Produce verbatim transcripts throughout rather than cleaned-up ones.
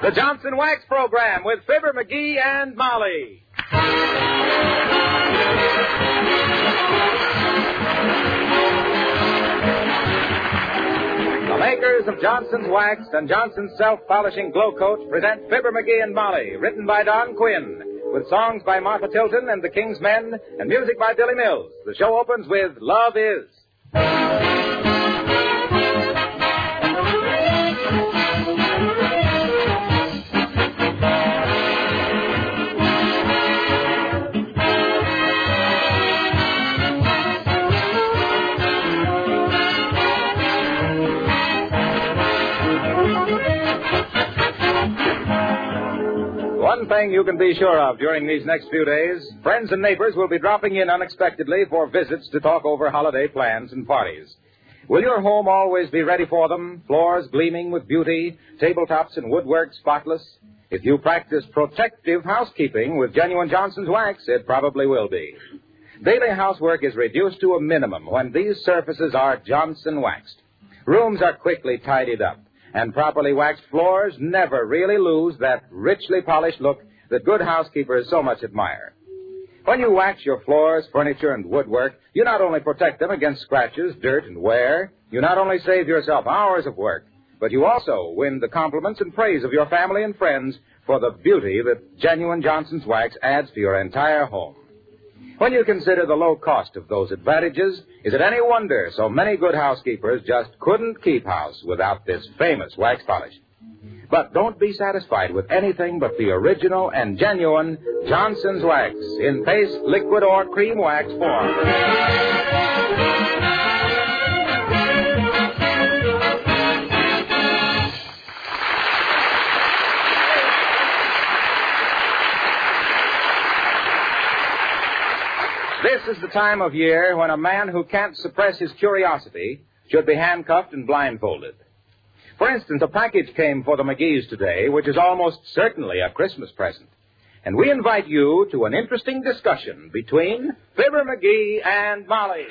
The Johnson Wax Program with Fibber McGee and Molly. The makers of Johnson's Wax and Johnson's Self-Polishing Glow Coat present Fibber McGee and Molly, written by Don Quinn, with songs by Martha Tilton and the King's Men, and music by Billy Mills. The show opens with Love Is. One thing you can be sure of during these next few days, friends and neighbors will be dropping in unexpectedly for visits to talk over holiday plans and parties. Will your home always be ready for them, floors gleaming with beauty, tabletops and woodwork spotless? If you practice protective housekeeping with genuine Johnson's Wax, it probably will be. Daily housework is reduced to a minimum when these surfaces are Johnson waxed. Rooms are quickly tidied up. And properly waxed floors never really lose that richly polished look that good housekeepers so much admire. When you wax your floors, furniture, and woodwork, you not only protect them against scratches, dirt, and wear, you not only save yourself hours of work, but you also win the compliments and praise of your family and friends for the beauty that genuine Johnson's Wax adds to your entire home. When you consider the low cost of those advantages, is it any wonder so many good housekeepers just couldn't keep house without this famous wax polish? But don't be satisfied with anything but the original and genuine Johnson's Wax in paste, liquid, or cream wax form. This is the time of year when a man who can't suppress his curiosity should be handcuffed and blindfolded. For instance, a package came for the McGees today, which is almost certainly a Christmas present. And we invite you to an interesting discussion between Fibber McGee and Molly.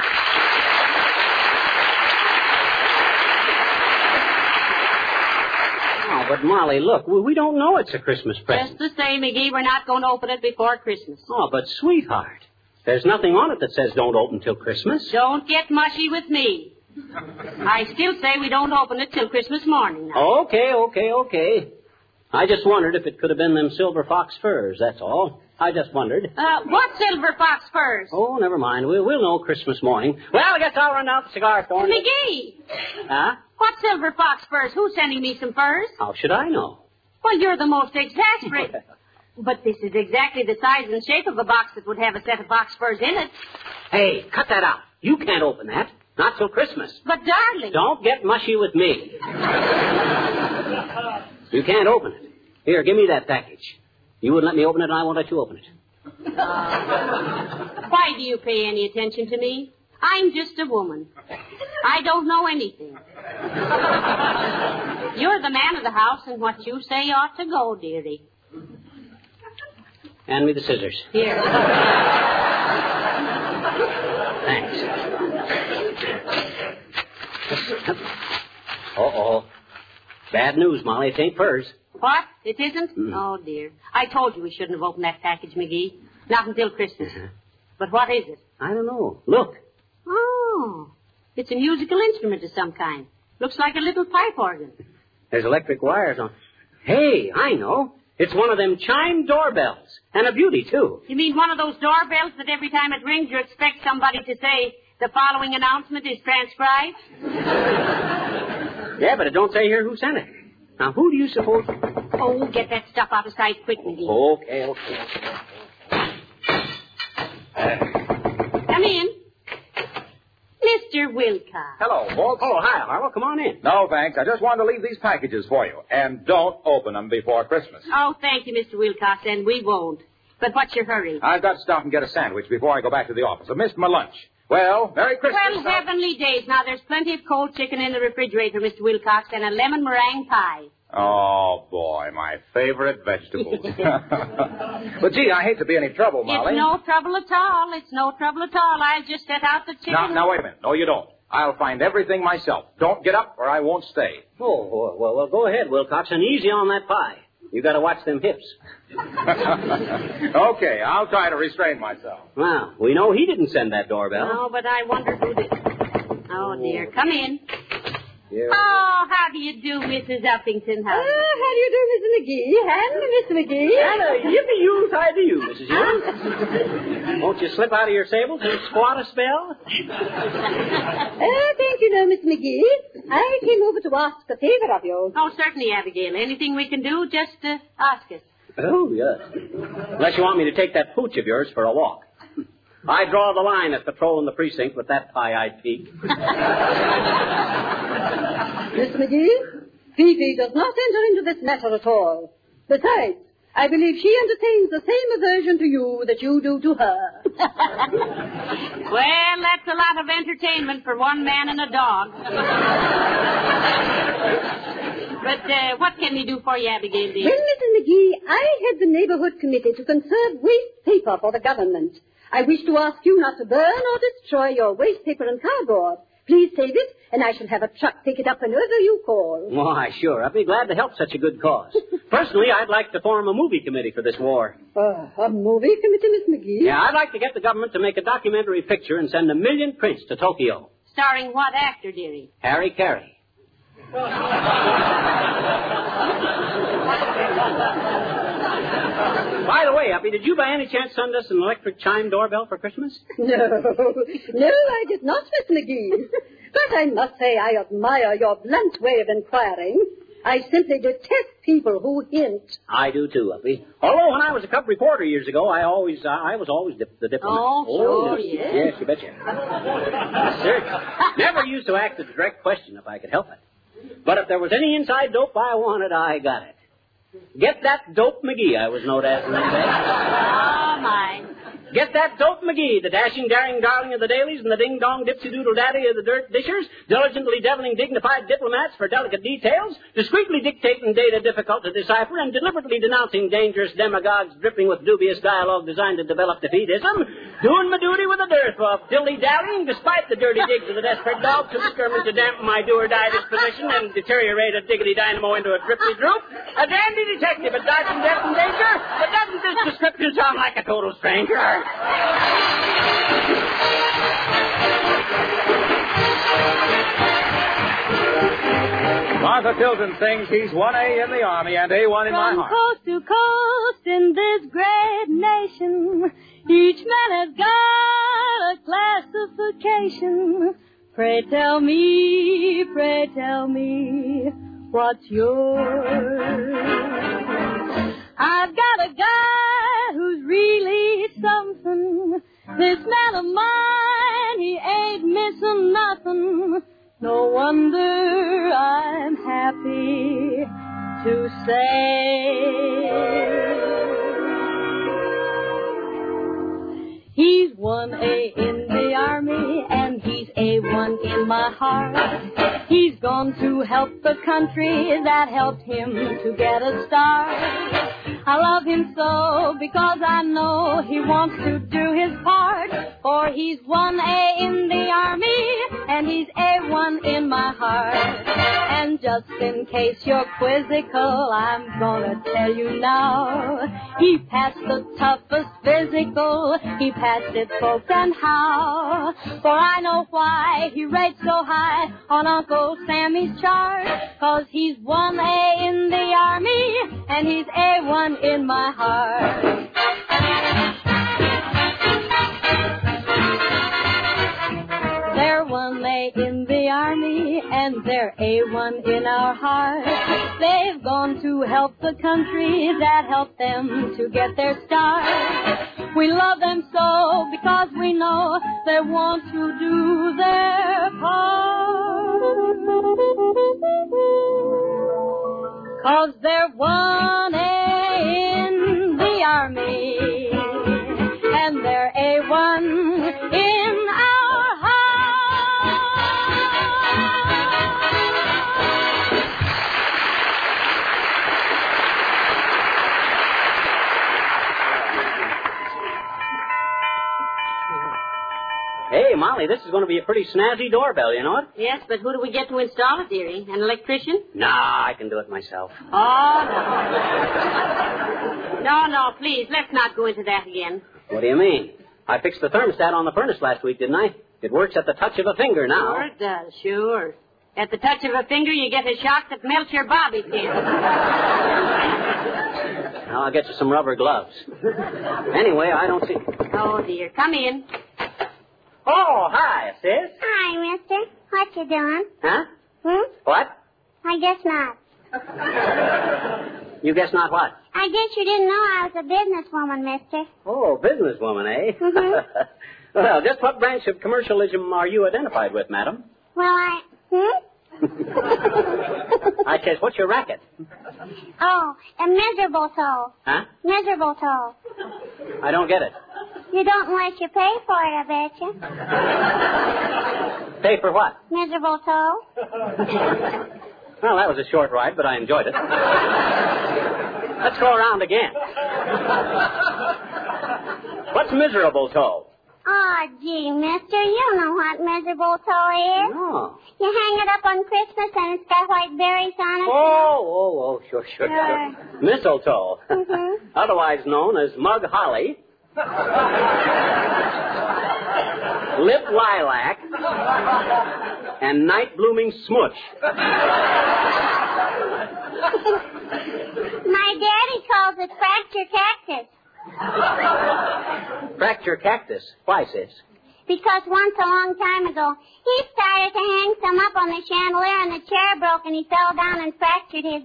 Oh, but Molly, look, we, we don't know it's a Christmas present. Just the same, McGee, we're not going to open it before Christmas. Oh, but sweetheart, there's nothing on it that says don't open till Christmas. Don't get mushy with me. I still say we don't open it till Christmas morning now. Okay, okay, okay. I just wondered if it could have been them silver fox furs, that's all. I just wondered. Uh, what silver fox furs? Oh, never mind. We'll, we'll know Christmas morning. Well, I guess I'll run out the cigar store. McGee! Huh? What silver fox furs? Who's sending me some furs? How should I know? Well, you're the most exasperating. But this is exactly the size and shape of a box that would have a set of box furs in it. Hey, cut that out. You can't open that. Not till Christmas. But, darling... Don't get mushy with me. You can't open it. Here, give me that package. You wouldn't let me open it, and I won't let you open it. Why do you pay any attention to me? I'm just a woman. I don't know anything. You're the man of the house, and what you say ought to go, dearie. Hand me the scissors. Here. Thanks. Uh-oh. Bad news, Molly. It ain't furs. What? It isn't? Mm. Oh, dear. I told you we shouldn't have opened that package, McGee. Not until Christmas. Uh-huh. But what is it? I don't know. Look. Oh. It's a musical instrument of some kind. Looks like a little pipe organ. There's electric wires on. Hey, I know. It's one of them chime doorbells. And a beauty, too. You mean one of those doorbells that every time it rings you expect somebody to say, the following announcement is transcribed? Yeah, but it don't say here who sent it. Now, who do you suppose... Oh, get that stuff out of sight quick, McGee. Okay, okay. Come in. Mister Wilcox. Hello, folks. Oh, hi, Harlow. Come on in. No, thanks. I just wanted to leave these packages for you. And don't open them before Christmas. Oh, thank you, Mister Wilcox, and we won't. But what's your hurry? I've got to stop and get a sandwich before I go back to the office. I missed my lunch. Well, Merry Christmas. Well, heavenly days. Now, there's plenty of cold chicken in the refrigerator, Mister Wilcox, and a lemon meringue pie. Oh, boy, my favorite vegetable. But, gee, I hate to be any trouble, Molly. It's no trouble at all. It's no trouble at all. I'll just set out the chicken. Now, now, wait a minute. No, you don't. I'll find everything myself. Don't get up or I won't stay. Oh, well, well, well, go ahead, Wilcox, and easy on that pie. You got to watch them hips. Okay, I'll try to restrain myself. Well, we know he didn't send that doorbell. No, but I wonder who did. Oh, dear. Come in. Yeah. Oh, how do you do, Missus Uppington? How Oh, how do you do, Missus McGee? And Mister McGee. And a yippee-yoo tie to you, Missus Young. Won't you slip out of your sables and squat a spell? Oh, thank you, no, Mister McGee. I came over to ask a favor of you. Oh, certainly, Abigail. Anything we can do, just uh, ask us. Oh, yes. Unless you want me to take that pooch of yours for a walk. I draw the line at patrolling the precinct with that pie-eyed peak. Mister McGee, Fifi does not enter into this matter at all. Besides, I believe she entertains the same aversion to you that you do to her. Well, that's a lot of entertainment for one man and a dog. But uh, what can we do for you, Abigail, dear? Well, Missus McGee, I head the neighborhood committee to conserve waste paper for the government. I wish to ask you not to burn or destroy your waste paper and cardboard. Please save it, and I shall have a truck pick it up whenever you call. Why, sure. I'd be glad to help such a good cause. Personally, I'd like to form a movie committee for this war. Uh, a movie committee, Miss McGee? Yeah, I'd like to get the government to make a documentary picture and send a million prints to Tokyo. Starring what actor, dearie? Harry Carey. By the way, Uppy, did you by any chance send us an electric chime doorbell for Christmas? No, no, I did not, Miss McGee. But I must say I admire your blunt way of inquiring. I simply detest people who hint. I do too, Uppy. Although when I was a cub reporter years ago, I always, uh, I was always dip- the diplomat. Oh, sure, yes. yes. Yes, you betcha. Yes, sir. Never used to ask a direct question if I could help it. But if there was any inside dope I wanted, I got it. Get that dope McGee, I was known as in those days. Oh, my. Get that dope McGee, the dashing, daring darling of the dailies and the ding-dong dipsy-doodle daddy of the dirt dishers, diligently deviling dignified diplomats for delicate details, discreetly dictating data difficult to decipher, and deliberately denouncing dangerous demagogues dripping with dubious dialogue designed to develop defeatism, doing my duty with a dearth of dilly-dallying despite the dirty digs of the desperate dog who determined to dampen my do-or-die disposition and deteriorate a diggity dynamo into a drippy droop, a dandy detective at dodging death and danger, but doesn't this description sound like a total stranger? Martha Tilton sings He's one A in the Army and A one in my From heart. coast to coast in this great nation, each man has got a classification. Pray tell me, pray tell me, what's yours? I've got a guy who's really something. This man of mine, he ain't missing nothing. No wonder I'm happy to say he's one A in the Army and he's A one in my heart. He's gone to help the country that helped him to get a start. I love him so because I know he wants to do his part. For he's one A in the Army and he's A one in my heart. And just in case you're quizzical, I'm gonna tell you now. He passed the toughest physical, he passed it folks and how. For I know why he rates so high on Uncle Sammy's chart. Cause he's one A in the Army and he's A one in my heart. They're one A in the Army and they're A one in our heart. They've gone to help the country that helped them to get their start. We love them so because we know they want to do their part. Cause they're one A in the Army and they're A one in our heart. Hey, my Molly, this is going to be a pretty snazzy doorbell, you know it? Yes, but who do we get to install it, dearie? An electrician? Nah, I can do it myself. Oh, no. No, no, please, let's not go into that again. What do you mean? I fixed the thermostat on the furnace last week, didn't I? It works at the touch of a finger now. Sure it does, sure. At the touch of a finger, you get a shock that melts your bobby pin. Now I'll get you some rubber gloves. Anyway, I don't see... Oh, dear. Come in. Oh, hi, sis. Hi, mister. What you doing? Huh? Hmm? What? I guess not. You guess not what? I guess you didn't know I was a businesswoman, mister. Oh, businesswoman, eh? Mhm. Well, just what branch of commercialism are you identified with, madam? Well, I... Hmm? I says, what's your racket? Oh, a miserable toe. Huh? Miserable toe. I don't get it. You don't unless you pay for it, I bet you. Pay for what? Miserable toe. Well, that was a short ride, but I enjoyed it. Let's go around again. What's miserable toe? Oh, gee, mister, you know what miserable toe is. No. You hang it up on Christmas and it's got white berries on it. Oh, oh, oh, sure, sure, Sure. sure. Mistletoe. Mhm. Otherwise known as mug holly. Lip lilac. And night blooming smooch. My daddy calls it fracture cactus. Fracture cactus. Why, sis? Because once a long time ago, he started to hang some up on the chandelier and the chair broke and he fell down and fractured his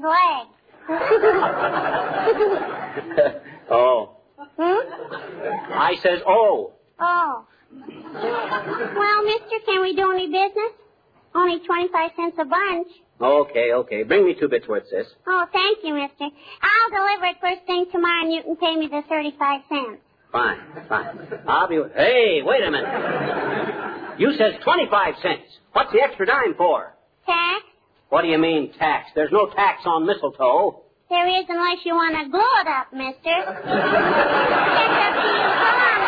leg. Oh. Hmm? I says, oh. Oh. Well, mister, can we do any business? Only twenty-five cents a bunch. Okay, okay. Bring me two bits worth, sis. Oh, thank you, mister. I'll deliver it first thing tomorrow and you can pay me the thirty-five cents. Fine, fine. I'll be... Hey, wait a minute. You says twenty-five cents. What's the extra dime for? Tax? What do you mean, tax? There's no tax on mistletoe. There is unless you want to glue it up, mister. It's up to you. Come on.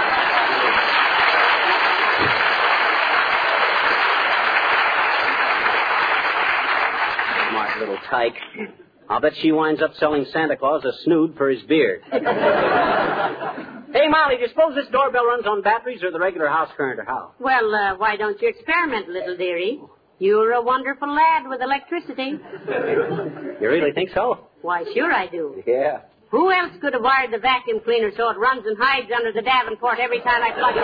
Smart little tyke. I'll bet she winds up selling Santa Claus a snood for his beard. Hey, Molly, do you suppose this doorbell runs on batteries or the regular house current or how? Well, uh, why don't you experiment, little dearie? You're a wonderful lad with electricity. You really think so? Why, sure I do. Yeah. Who else could have wired the vacuum cleaner so it runs and hides under the Davenport every time I plug it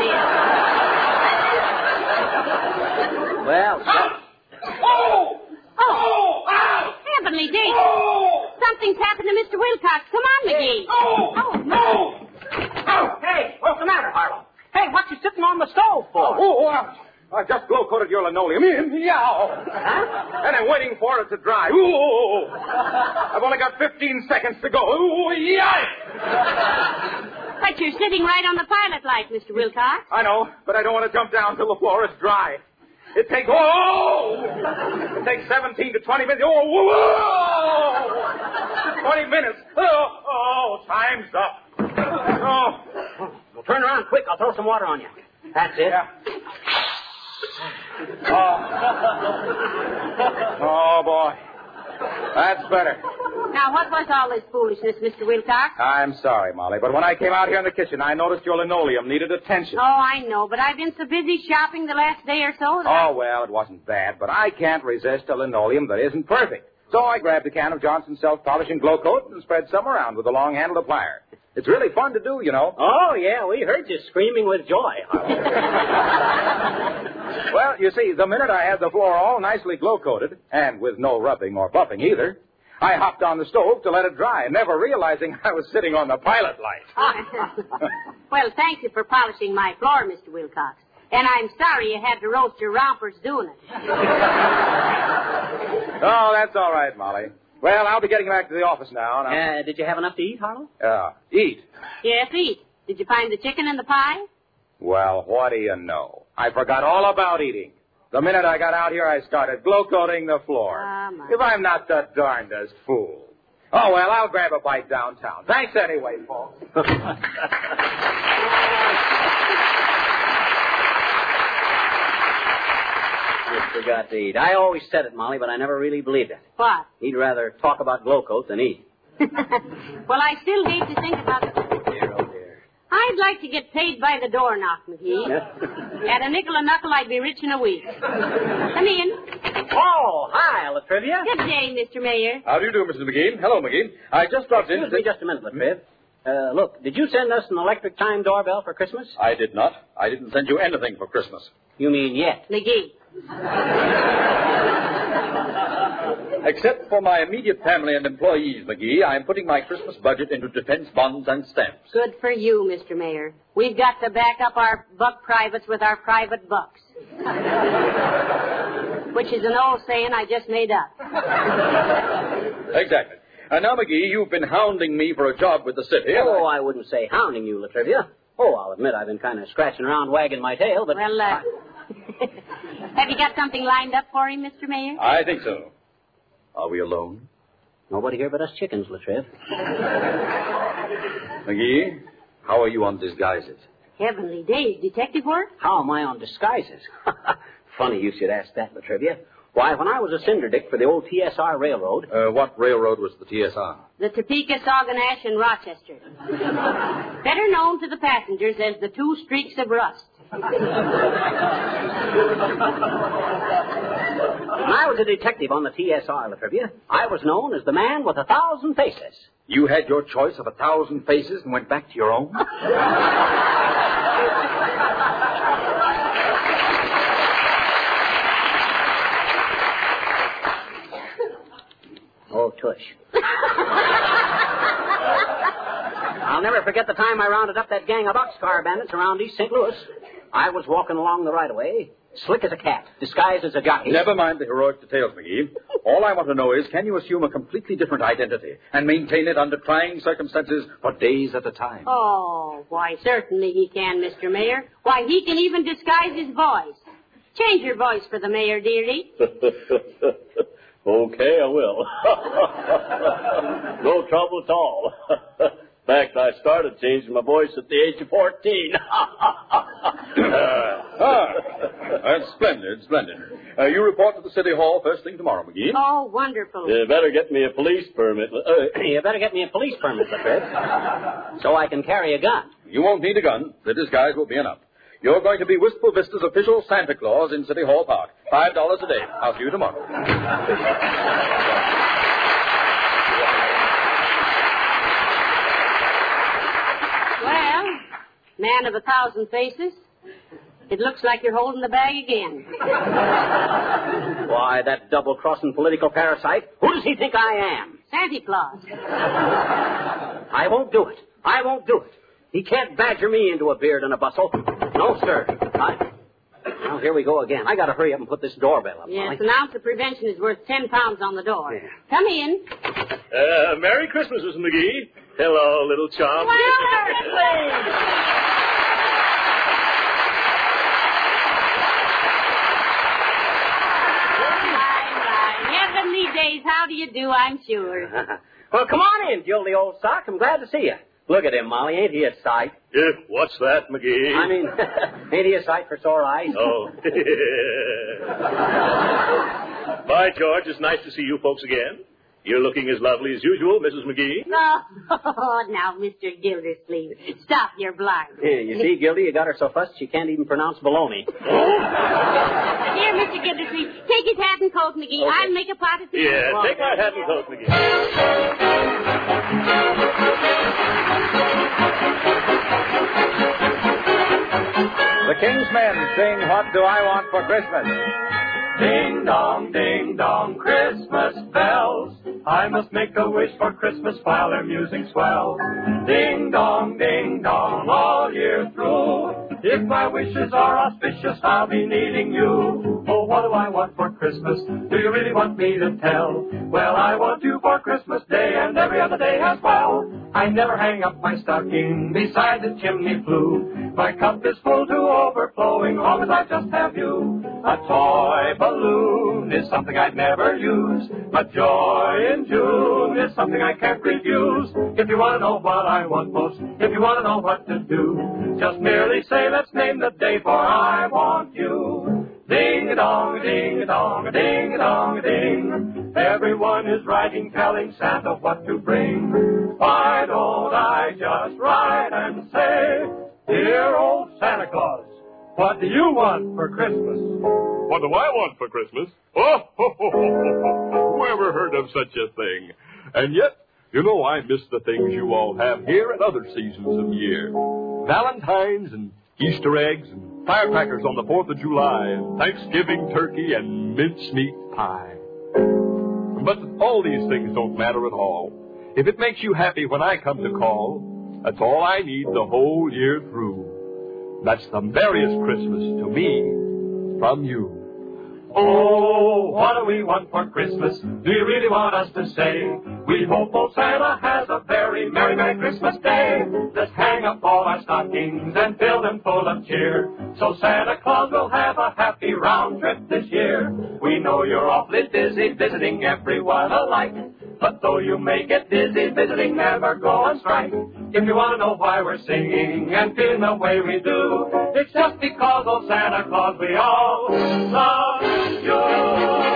in? Well, so... Oh! Oh! Oh! Heavenly days! Oh! Something's happened to Mister Wilcox. Come on, McGee. Oh! Oh! No! Oh, hey, what's the matter, Harlow? Hey, what you sitting on the stove for? Oh, uh, I just glow-coated your linoleum. Meow. Huh? And I'm waiting for it to dry. Ooh. I've only got fifteen seconds to go. Ooh, yikes! But you're sitting right on the pilot light, Mister Wilcox. I know, but I don't want to jump down till the floor is dry. It takes, oh! It takes seventeen to twenty minutes. Oh, whoa! twenty minutes. Oh, oh, time's up. Oh. Well, turn around quick. I'll throw some water on you. That's it. Yeah. Oh. Oh, boy. That's better. Now, what was all this foolishness, Mister Wilcox? I'm sorry, Molly, but when I came out here in the kitchen, I noticed your linoleum needed attention. Oh, I know, but I've been so busy shopping the last day or so that Oh, well, it wasn't bad, but I can't resist a linoleum that isn't perfect. So I grabbed a can of Johnson's self-polishing glow coat and spread some around with a long-handled plier. It's really fun to do, you know. Oh, yeah, we heard you screaming with joy, Harlow. Well, you see, the minute I had the floor all nicely glow-coated, and with no rubbing or buffing either, I hopped on the stove to let it dry, never realizing I was sitting on the pilot light. Well, thank you for polishing my floor, Mister Wilcox. And I'm sorry you had to roast your rompers doing it. Oh, that's all right, Molly. Well, I'll be getting back to the office now. And I'll... Uh, did you have enough to eat, Harlow? Uh, eat? Yes, eat. Did you find the chicken in the pie? Well, what do you know? I forgot all about eating. The minute I got out here, I started glow-coating the floor. Ah, my. If I'm not the darndest fool. Oh, well, I'll grab a bite downtown. Thanks anyway, folks. forgot to eat. I always said it, Molly, but I never really believed it. What? He'd rather talk about Glowcoat than eat. Well, I still hate to think about it. Dear, oh, dear. I'd like to get paid by the door knock, McGee. At a nickel a knuckle, I'd be rich in a week. Come in. Oh, hi, Latrivia. Good day, Mister Mayor. How do you do, Missus McGee? Hello, McGee. I just dropped in. Excuse me just a minute, Latriv. Uh, look, did you send us an electric time doorbell for Christmas? I did not. I didn't send you anything for Christmas. You mean yet? McGee. Except for my immediate family and employees, McGee, I am putting my Christmas budget into defense bonds and stamps. Good for you, Mister Mayor. We've got to back up our buck privates with our private bucks. Which is an old saying I just made up. Exactly. And now, McGee, you've been hounding me for a job with the city. Oh, I wouldn't say hounding you, Latrivia. Oh, I'll admit I've been kind of scratching around, wagging my tail, but... Well, uh... have you got something lined up for him, Mister Mayor? I think so. Are we alone? Nobody here but us chickens, Latriv. McGee, how are you on disguises? Heavenly days. Detective work? How am I on disguises? Funny you should ask that, Latrivia. Why, when I was a cinderdick for the old T S R Railroad... Uh, what railroad was the T S R? The Topeka, Sauganash, and Rochester. Better known to the passengers as the two streaks of rust. When I was a detective on the T S R, Latrivia, I was known as the man with a thousand faces. You had your choice of a thousand faces and went back to your own? Oh, tush. I'll never forget the time I rounded up that gang of boxcar bandits around East Saint Louis. I was walking along the right-of-way, slick as a cat, disguised as a jockey. Never mind the heroic details, McGee. All I want to know is, can you assume a completely different identity and maintain it under trying circumstances for days at a time? Oh, why, certainly he can, Mister Mayor. Why, he can even disguise his voice. Change your voice for the mayor, dearie. Okay, I will. No trouble at all. In fact, I started changing my voice at the age of fourteen. Ah, that's splendid, splendid. Uh, you report to the City Hall first thing tomorrow, McGee. Oh, wonderful. You better get me a police permit. Uh, You better get me a police permit, Latriv, so I can carry a gun. You won't need a gun. The disguise will be enough. You're going to be Wistful Vista's official Santa Claus in City Hall Park. Five dollars a day. I'll see you tomorrow. Well, man of a thousand faces, it looks like you're holding the bag again. Why, that double-crossing political parasite. Who does he think I am? Santa Claus. I won't do it. I won't do it. He can't badger me into a beard and a bustle. No, sir. I... Well, here we go again. I got to hurry up and put this doorbell up. Yes, Molly. an ounce of prevention is worth ten pounds on the door. Yeah. Come in. uh, Merry Christmas, Miss McGee. Hello, little chum. Heavenly days, how do you do, I'm sure. Well, come on in, Gildy old sock. I'm glad to see you. Look at him, Molly. Ain't he a sight? Uh, what's that, McGee? I mean, ain't he a sight for sore eyes? Oh. By George, it's nice to see you folks again. You're looking as lovely as usual, Missus McGee. Oh, now, Mister Gildersleeve, stop your blind. Yeah, you see, Gildy, you got her so fussed she can't even pronounce baloney. Here, Mister Gildersleeve, take his hat and coat, McGee. Okay. I'll make a pot of tea. Yeah, take my hat and coat, McGee. The King's Men sing What Do I Want for Christmas? Ding dong, ding dong, Christmas bells. I must make a wish for Christmas while their music's swell. Ding dong, ding dong, all year through. If my wishes are auspicious, I'll be needing you. Oh, what do I want for Christmas? Do you really want me to tell? Well, I want you for Christmas Day and every other day as well. I never hang up my stocking beside the chimney flue. My cup is full to overflowing, long as I just have you. A toy balloon is something I'd never use, but joy in June is something I can't refuse. If you want to know what I want most, if you want to know what to do, just merely say, let's name the day, for I want you. Ding-a-dong, ding-a-dong, ding-a-dong, ding. Everyone is writing, telling Santa what to bring. Why don't I just write and say, dear old Santa Claus, what do you want for Christmas? What do I want for Christmas? Oh, ho, ho, ho, ho, ho. Who ever heard of such a thing? And yet, you know, I miss the things you all have here at other seasons of the year. Valentine's and Easter eggs and firecrackers on the fourth of July and Thanksgiving turkey and mincemeat pie. But all these things don't matter at all. If it makes you happy when I come to call, that's all I need the whole year through. That's the merriest Christmas to me from you. Oh, what do we want for Christmas? Do you really want us to say? We hope old Santa has a very merry, merry Christmas day. Let's hang up all our stockings and fill them full of cheer, so Santa Claus will have a happy round trip this year. We know you're awfully busy visiting everyone alike, but though you may get busy visiting, never go on strike. If you want to know why we're singing and feeling the way we do, it's just because old Santa Claus we all love you.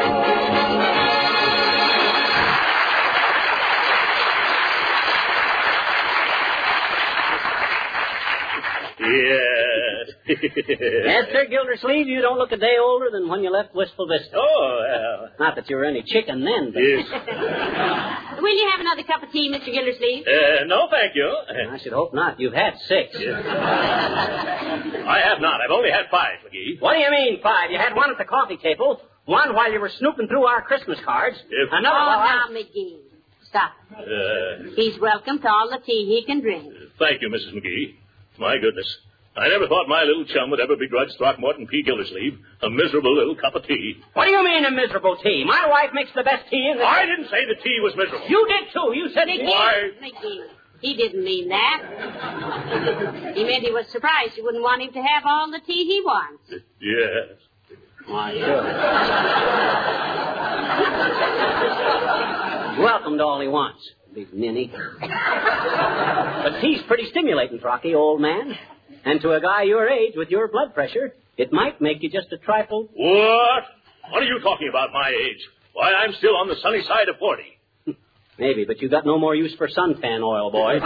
Yes. Yes, sir, Gildersleeve, you don't look a day older than when you left Wistful Vista. Oh, well. Not that you were any chicken then, but... Yes. Will you have another cup of tea, Mister Gildersleeve? Uh, no, thank you. I should hope not. You've had six. Yes. I have not. I've only had five, McGee. What do you mean, five? You had one at the coffee table, one while you were snooping through our Christmas cards, If... another Oh, while now, I... McGee. Stop. Uh, He's welcome to all the tea he can drink. thank you, Missus McGee. My goodness. I never thought my little chum would ever begrudge Throckmorton P. Gildersleeve a miserable little cup of tea. What do you mean a miserable tea? My wife makes the best tea in the... I didn't say the tea was miserable. You did, too. You said it. Why? McGee, he didn't mean that. He meant he was surprised you wouldn't want him to have all the tea he wants. Yes. Why, sure. Welcome to all he wants, big ninny. But tea's pretty stimulating, Rocky, old man. And to a guy your age with your blood pressure, it might make you just a trifle... What? What are you talking about, my age? Why, I'm still on the sunny side of forty. Maybe, but you got no more use for suntan oil, boy.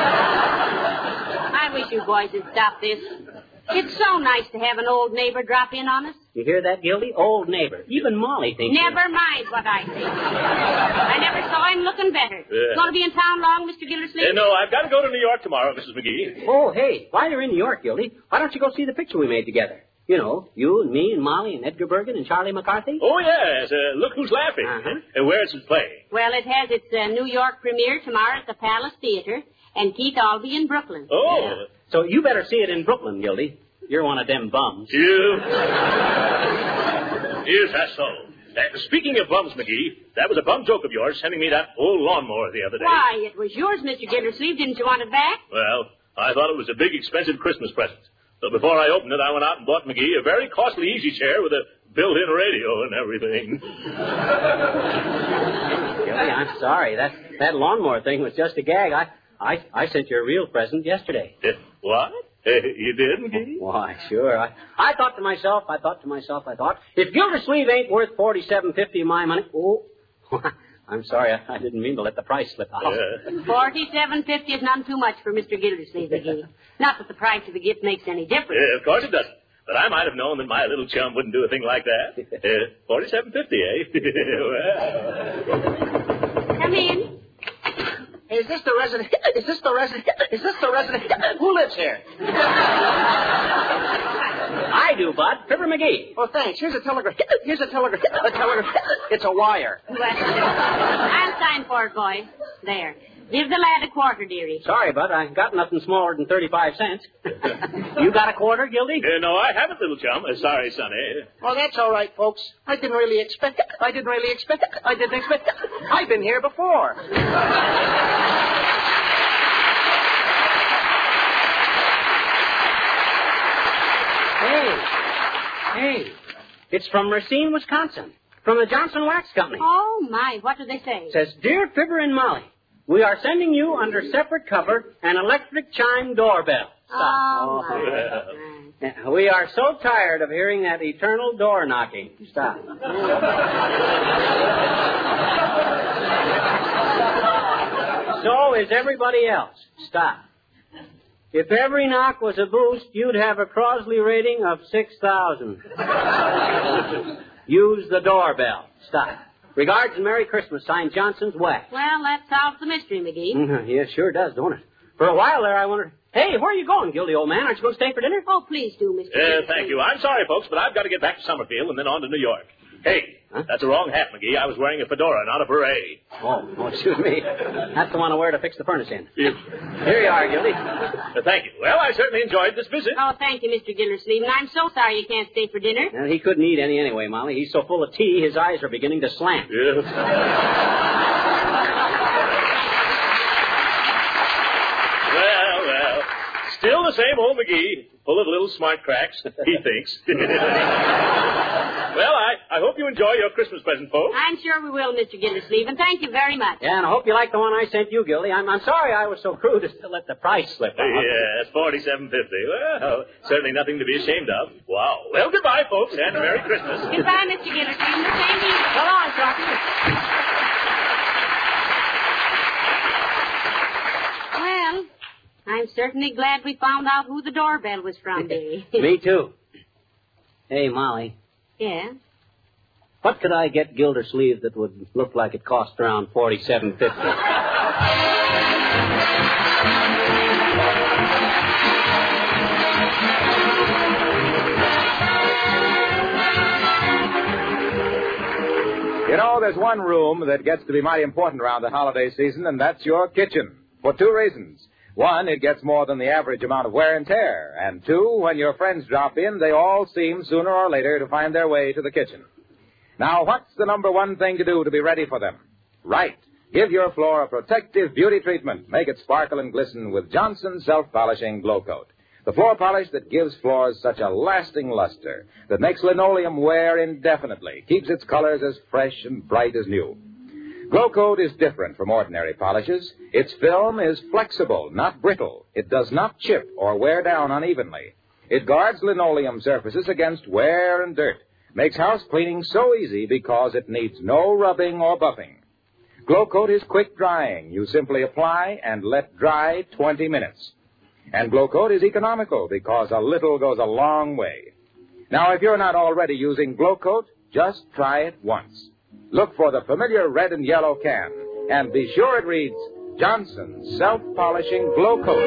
I wish you boys would stop this. It's so nice to have an old neighbor drop in on us. You hear that, Gildy? Old neighbor. Even Molly thinks... Never mind what I think. I never saw him looking better. Yeah. Going to be in town long, Mister Gildersleeve? Uh, no, I've got to go to New York tomorrow, Missus McGee. Oh, hey, while you're in New York, Gildy, why don't you go see the picture we made together? You know, you and me and Molly and Edgar Bergen and Charlie McCarthy. Oh, yes. Uh, look who's laughing. Uh-huh. Uh, where's it playing? Well, it has its uh, New York premiere tomorrow at the Palace Theater, and Keith Albee in Brooklyn. Oh. Yeah. So you better see it in Brooklyn, Gildy. You're one of them bums. You... Is that so? Uh, speaking of bums, McGee, that was a bum joke of yours sending me that old lawnmower the other day. Why, it was yours, Mister Gildersleeve. Didn't you want it back? Well, I thought it was a big, expensive Christmas present. So before I opened it, I went out and bought McGee a very costly easy chair with a built-in radio and everything. Gildy, I'm sorry. That that lawnmower thing was just a gag. I I, I sent you a real present yesterday. Uh, what? Uh, you did, McGee? Why, sure. I, I thought to myself, I thought to myself, I thought, if Gildersleeve ain't worth forty-seven fifty of my money, oh, I'm sorry, I, I didn't mean to let the price slip out. Uh, Forty-seven fifty is none too much for Mister Gildersleeve, McGee. Not that the price of the gift makes any difference. uh, of course it doesn't. But I might have known that my little chum wouldn't do a thing like that. Uh, forty-seven fifty, eh? Well. Come in. Is this the resident? Is this the resident? Is this the resident? Who lives here? I do, Bud. Fibber McGee. Oh, thanks. Here's a telegram. Here's a telegram. A telegram. It's a wire. Well, I'll sign for it, boys. There. Give the lad a quarter, dearie. Sorry, Bud. I got nothing smaller than thirty-five cents. You got a quarter, Gildy? Uh, no, I haven't, little chum. Uh, sorry, Sonny. Well, that's all right, folks. I didn't really expect it. I didn't really expect it. I didn't expect it. I've been here before. Hey. Hey. It's from Racine, Wisconsin. From the Johnson Wax Company. Oh, my. What did they say? It says, Dear Fibber and Molly, We are sending you under separate cover an electric chime doorbell. Oh, Stop. my. Oh. We are so tired of hearing that eternal door knocking. Stop. So is everybody else. Stop. If every knock was a boost, you'd have a Crosley rating of six thousand. Use the doorbell. Stop. Regards and Merry Christmas. Signed, Johnson's Wax. Well, that solves the mystery, McGee. Mm-hmm. Yeah, sure does, don't it? For a while there, I wondered, hey, where are you going, guilty old man? Aren't you going to stay for dinner? Oh, please do, Mister Uh, thank you. I'm sorry, folks, but I've got to get back to Summerfield and then on to New York. Hey, huh? That's the wrong hat, McGee. I was wearing a fedora, not a beret. Oh, oh, excuse me. That's the one I wear to fix the furnace in. Yes. Here you are, Gildy. Uh, thank you. Well, I certainly enjoyed this visit. Oh, thank you, Mister Gildersleeve. And I'm so sorry you can't stay for dinner. Well, he couldn't eat any anyway, Molly. He's so full of tea, his eyes are beginning to slant. Yes. Well, well. Still the same old McGee, full of little smart cracks, he thinks. Well, I, I hope you enjoy your Christmas present, folks. I'm sure we will, Mister Gildersleeve, and thank you very much. Yeah, and I hope you like the one I sent you, Gildy. I'm, I'm sorry I was so crude as to let the price slip out. Yes, forty-seven fifty. Well, certainly nothing to be ashamed of. Wow. Well, goodbye, folks, and Merry Christmas. Goodbye, Mister Gildersleeve. The same to you. So long, Crocky. Well, I'm certainly glad we found out who the doorbell was from, dearie. Me too. Hey, Molly. Yeah? What could I get Gildersleeve that would look like it cost around forty-seven fifty? You know, there's one room that gets to be mighty important around the holiday season, and that's your kitchen. For two reasons. One, it gets more than the average amount of wear and tear. And two, when your friends drop in, they all seem sooner or later to find their way to the kitchen. Now, what's the number one thing to do to be ready for them? Right. Give your floor a protective beauty treatment. Make it sparkle and glisten with Johnson's Self-Polishing Glow Coat. The floor polish that gives floors such a lasting luster, that makes linoleum wear indefinitely, keeps its colors as fresh and bright as new. Glow Coat is different from ordinary polishes. Its film is flexible, not brittle. It does not chip or wear down unevenly. It guards linoleum surfaces against wear and dirt. Makes house cleaning so easy because it needs no rubbing or buffing. Glow Coat is quick drying. You simply apply and let dry twenty minutes. And Glow Coat is economical because a little goes a long way. Now, if you're not already using Glow Coat, just try it once. Look for the familiar red and yellow can, and be sure it reads Johnson's Self-Polishing Glow Coat.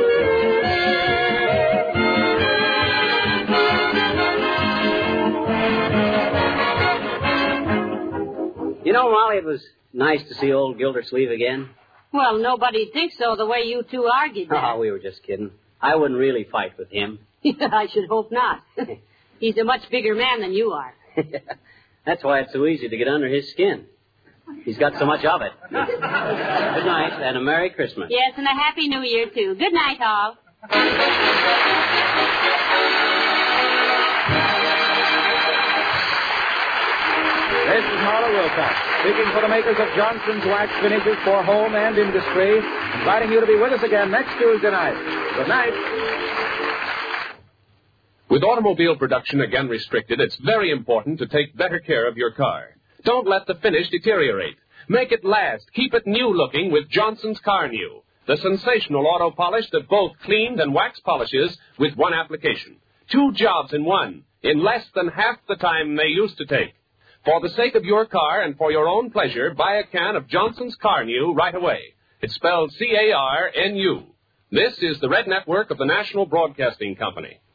You know, Molly, it was nice to see old Gildersleeve again. Well, nobody thinks so the way you two argued that. Oh, we were just kidding. I wouldn't really fight with him. I should hope not. He's a much bigger man than you are. That's why it's so easy to get under his skin. He's got so much of it. Good night, and a Merry Christmas. Yes, and a Happy New Year, too. Good night, all. This is Marla Wilcox, speaking for the makers of Johnson's Wax Finishes for Home and Industry, inviting you to be with us again next Tuesday night. Good night. With automobile production again restricted, it's very important to take better care of your car. Don't let the finish deteriorate. Make it last. Keep it new-looking with Johnson's Car New, the sensational auto polish that both cleans and wax polishes with one application. Two jobs in one, in less than half the time they used to take. For the sake of your car and for your own pleasure, buy a can of Johnson's Car New right away. It's spelled C A R N U. This is the Red Network of the National Broadcasting Company.